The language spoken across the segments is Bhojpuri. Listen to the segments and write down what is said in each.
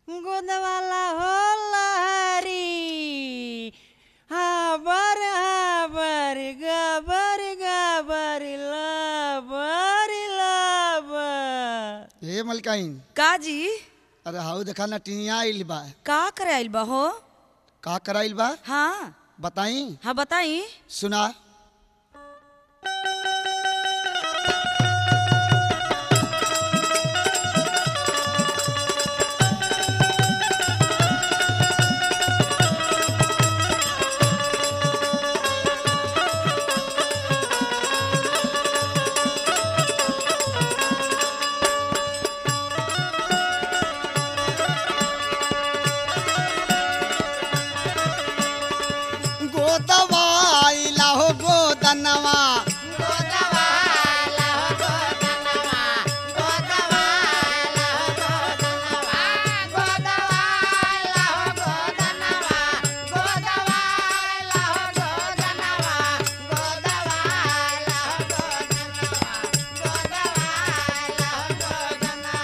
गोदवाला हो लहरी हाबर हाबर गबर गबर लबर लबर। हे मलकाइन का जी? अरे हाउ देखा ना टिनिया आइल बा। का करे आइल बा हो? का कराइल बा हाँ बताई? हाँ बताई। सुना। गोदवाइला हो गोदनवा गोदवाला हो गोदनवा गोदवाला हो गोदनवा गोदवाला हो गोदनवा गोदवाला हो गोदनवा गोदवाला हो गोदनवा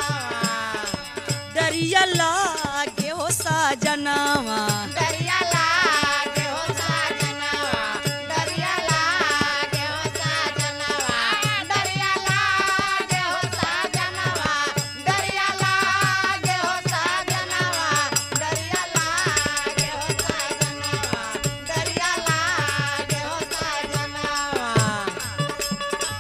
दरिया लागे हो साजनवा दरिया लागे हो साजनवा दरिया लागे हो साजनवा दरिया लागे हो साजनवा दरिया लागे हो साजनवा दरिया लागे हो साजनवा दरिया लागे हो साजनवा।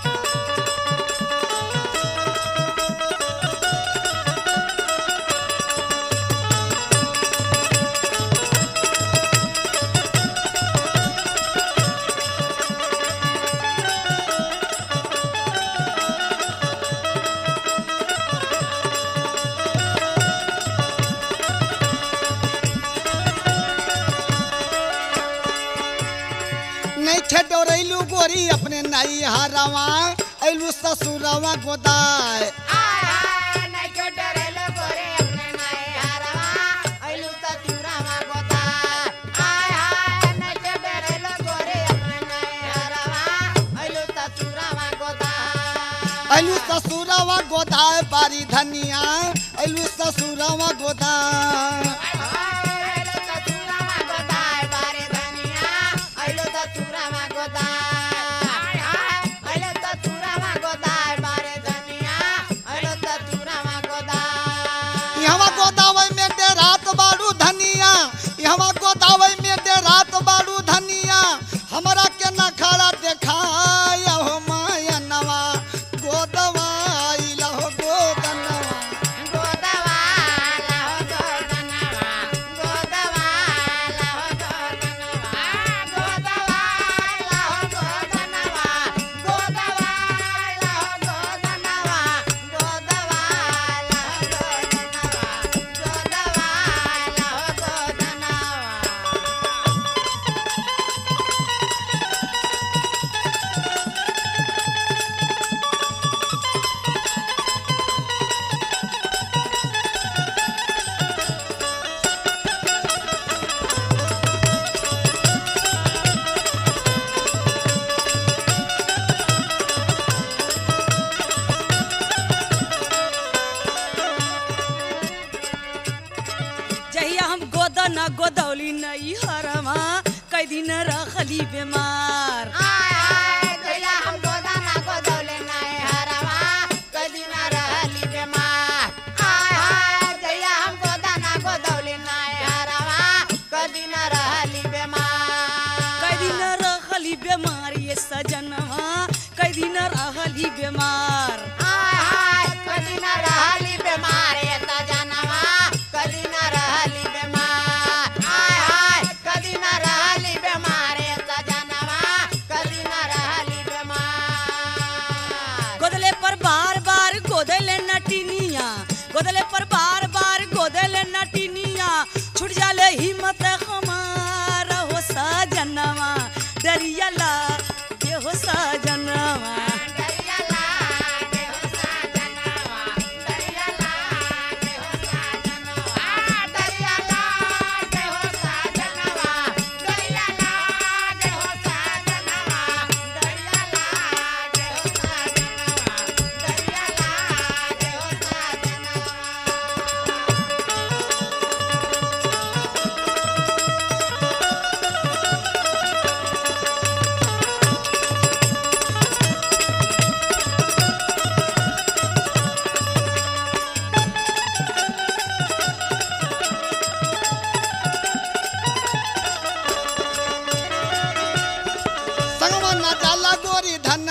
नहीं थे डोरैलू गोरी अपने नई हरवा ऐलू ससुरवा गोदाय। आय हाय नहीं क्यों डरेलो गोरे अपने नए हरवा ऐलू त चूरावा गोता। आय हाय नहीं क्यों डरेलो गोरे अपने नए हरवा ऐलू त चूरावा गोता। ऐलू ससुरवा गोदाय बारी धनिया ऐलू ससुरवा गोदाय। ऐलू त चूरावा गोता बारे धनिया ऐलू त चूरावा गोता। आय हाय ऐलू त चूरावा गोता बारे धनिया ऐलू त चूरावा गोता। यहाँ गोदावई में दे रात बाड़ू धनिया यहाँ गोदावई में दे रात बाड़ू धनिया हमरा के न खड़ा देखाया हो मायनवा गोदवाइला हो गोदनवा। गोदवाला हो गोदनवा गोदवाला हो गोदनवा गोदवाला हो गोदनवा गोदवाला हो गोदनवा गोदवाला हो गोदनवा जहिया हम गोदा न गोदौली नई हरवा कई दिन रखली बीमार। आय हाय जइया हम गोदाना गोदौले नए हरवा कदी न रहली बेमार। आय हाय जइया हम गोदाना गोदौले नए हरवा कदी न रहली बेमार। कई दिन रखली बीमार ये सजनवा कई दिन रहली बीमार। आय हाय कदी न रहली बेमार ये सजनवा कदी न रहली बेमार। आय हाय कदी न रहली बेमार ये सजनवा कदी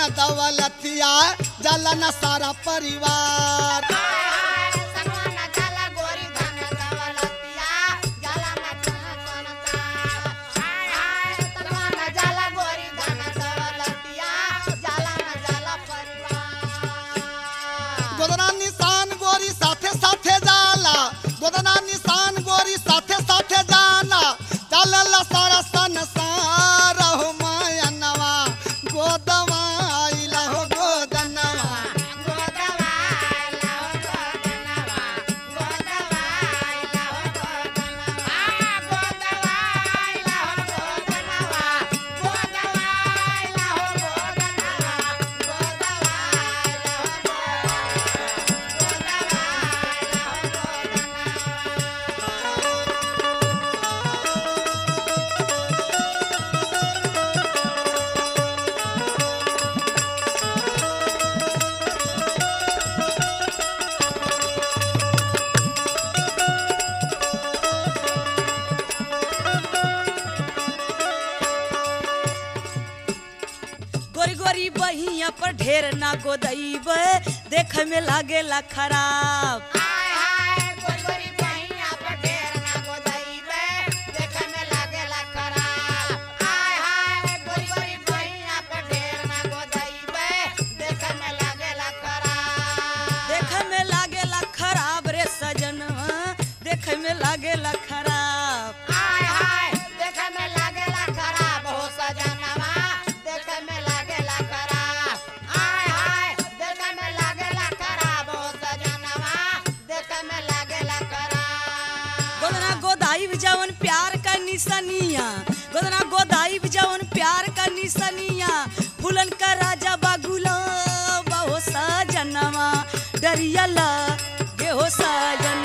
दौलतिया जाला न सारा परिवार। संगवा न जाला गोरी धन दौलतिया जाला न संसार। संगवा न जाला गोरी धन दौलतिया जाला न जाला परिवार। गोदना निशान गोरी साथे साथे जाला, गोदना निशान गोरी साथे साथे जाला, चलल सारा संसार हो मायनवा गोदवा आइला हो गोदनवा। गोदवाइला हो गोदनवा, गोदवाइला हो गोदनवा, गोदवाइला हो गोदनवा, गोदवाइला हो गोदनवा, गोदवाइला हो गोरी गोरी बहिया पर ढेर ना गोदईब देख में लागेला खराब। हाय हाय गोरी गोरी बहिया पर ढेर ना गोदईबे देखे में लागेला खराब। हाय हाय गोरी गोरी बहिया पर ढेर ना गोदईबे देखे में लागेला खराब। देख में लागेला खराब रे सजनवा, देख में लागेला खराब। हाय हाय देखे में लागेला खराब हो सजनवा, देखे में लागेला खराब। हाय हाय देखे में लागेला खराब हो सजनवा, देखे में लागेला खराब। गोदना गोदाई जवन प्यार का निशानिया, गोदना गोदाई जवन प्यार का निशानिया, फूलन का राजा बागुला हो सजनवा, डरिया लगे हो सजनवा।